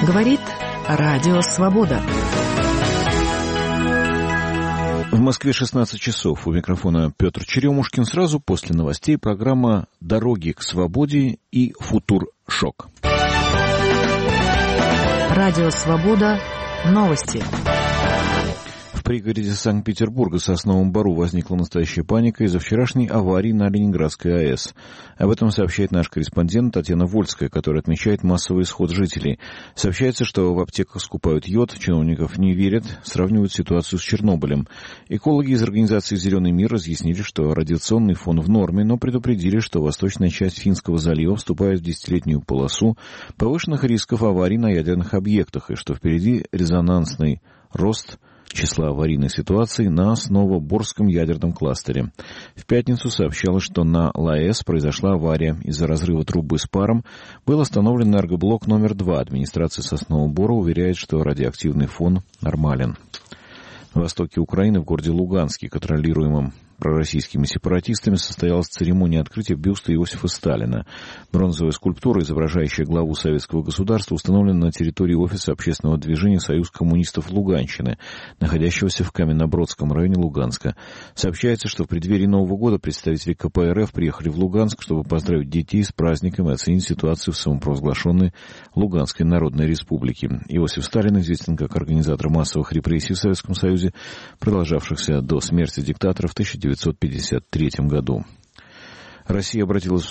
Говорит Радио Свобода. В Москве 16 часов. У микрофона Петр Черемушкин. Сразу после новостей программа «Дороги к свободе» и «Футур-шок». Радио Свобода. Новости. В пригороде Санкт-Петербурга в Сосновом Бору возникла настоящая паника из-за вчерашней аварии на Ленинградской АЭС. Об этом сообщает наш корреспондент Татьяна Вольская, которая отмечает массовый исход жителей. Сообщается, что в аптеках скупают йод, чиновников не верят, сравнивают ситуацию с Чернобылем. Экологи из организации «Зеленый мир» разъяснили, что радиационный фон в норме, но предупредили, что восточная часть Финского залива вступает в десятилетнюю полосу повышенных рисков аварий на ядерных объектах, и что впереди резонансный рост числа аварийных ситуаций на Новоборском ядерном кластере. В пятницу сообщалось, что на ЛАЭС произошла авария. Из-за разрыва трубы с паром был остановлен энергоблок номер 2. Администрация Соснового Бора уверяет, что радиоактивный фон нормален. На востоке Украины, в городе Луганске, контролируемом пророссийскими сепаратистами, состоялась церемония открытия бюста Иосифа Сталина. Бронзовая скульптура, изображающая главу советского государства, установлена на территории офиса общественного движения «Союз коммунистов Луганщины», находящегося в Каменнобродском районе Луганска. Сообщается, что в преддверии Нового года представители КПРФ приехали в Луганск, чтобы поздравить детей с праздником и оценить ситуацию в самопровозглашенной Луганской Народной Республике. Иосиф Сталин известен как организатор массовых репрессий в Советском Союзе, продолжавшихся до смерти диктатора в 1953 году. Россия обратится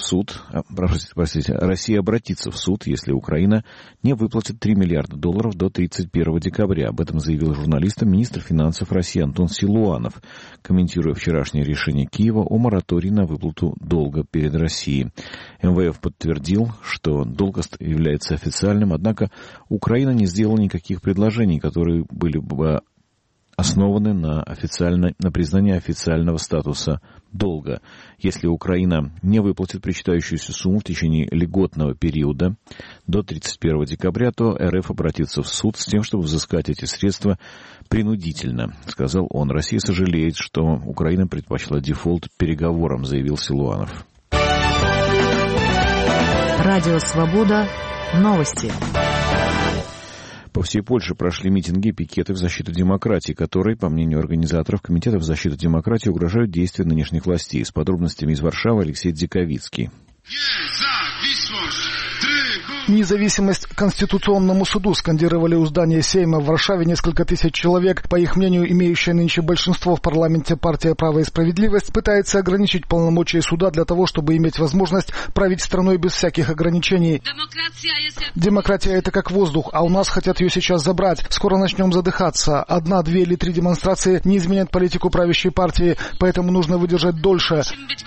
в суд, если Украина не выплатит $3 миллиарда до 31 декабря. Об этом заявил журналистам министр финансов России Антон Силуанов, комментируя вчерашнее решение Киева о моратории на выплату долга перед Россией. МВФ подтвердил, что долг является официальным, однако Украина не сделала никаких предложений, которые были бы основаны на признании официального статуса долга. Если Украина не выплатит причитающуюся сумму в течение льготного периода до 31 декабря, то РФ обратится в суд с тем, чтобы взыскать эти средства принудительно, сказал он. Россия сожалеет, что Украина предпочла дефолт переговорам, заявил Силуанов. Радио Свобода. Новости. По всей Польше прошли митинги и пикеты в защиту демократии, которые, по мнению организаторов Комитета в защиту демократии, угрожают действия нынешних властей. С подробностями из Варшавы Алексей Дзиковицкий. Независимость Конституционному суду скандировали у здания Сейма в Варшаве несколько тысяч человек. По их мнению, имеющая нынче большинство в парламенте партия «Право и справедливость» пытается ограничить полномочия суда для того, чтобы иметь возможность править страной без всяких ограничений. Демократия — это как воздух, а у нас хотят ее сейчас забрать. Скоро начнем задыхаться. 1, 2 или 3 демонстрации не изменят политику правящей партии, поэтому нужно выдержать дольше,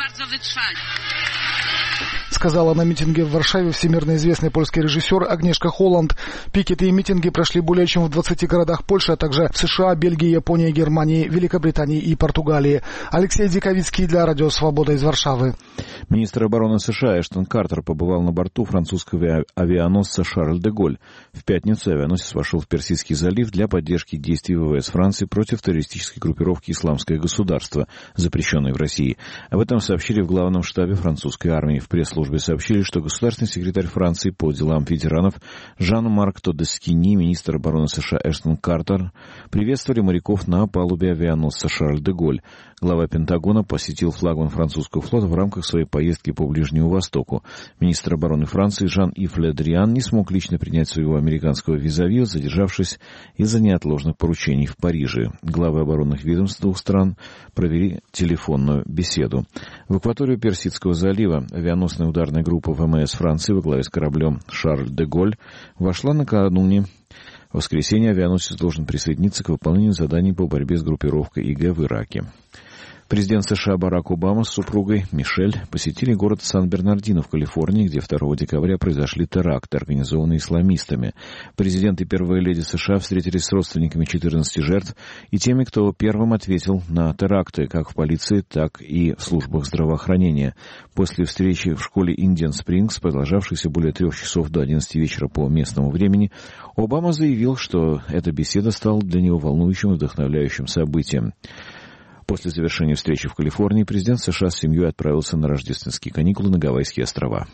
сказала на митинге в Варшаве всемирно известный польский режиссер Агнешка Холланд. Пикеты и митинги прошли более чем в 20 городах Польши, а также в США, Бельгии, Японии, Германии, Великобритании и Португалии. Алексей Дзиковицкий для Радио Свобода из Варшавы. Министр обороны США Эштон Картер побывал на борту французского авианосца «Шарль де Голль». В пятницу авианосец вошел в Персидский залив для поддержки действий ВВС Франции против террористической группировки «Исламское государство», запрещенной в России. Об этом сообщили в главном штабе французской армии. В пресс-службе сообщили, что государственный секретарь Франции по делам ветеранов Жан-Марк Тодескини, министр обороны США Эштон Картер приветствовали моряков на палубе авианосца «Шарль де Голль». Глава Пентагона посетил флагман французского флота в рамках своей поездки по Ближнему Востоку. Министр обороны Франции Жан-Ив Ле Дриан не смог лично принять своего американского визави, задержавшись из-за неотложных поручений в Париже. Главы оборонных ведомств двух стран провели телефонную беседу. В акваторию Персидского залива авианосная ударная группа ВМС Франции во главе с кораблем «Шарль де Голль» вошла накануне. В воскресенье авианосец должен присоединиться к выполнению заданий по борьбе с группировкой ИГ в Ираке. Президент США Барак Обама с супругой Мишель посетили город Сан-Бернардино в Калифорнии, где 2 декабря произошли теракты, организованные исламистами. Президент и первая леди США встретились с родственниками 14 жертв и теми, кто первым ответил на теракты, как в полиции, так и в службах здравоохранения. После встречи в школе Индиан Спрингс, продолжавшейся более 3 часов до 11 вечера по местному времени, Обама заявил, что эта беседа стала для него волнующим и вдохновляющим событием. После завершения встречи в Калифорнии президент США с семьей отправился на рождественские каникулы на Гавайские острова.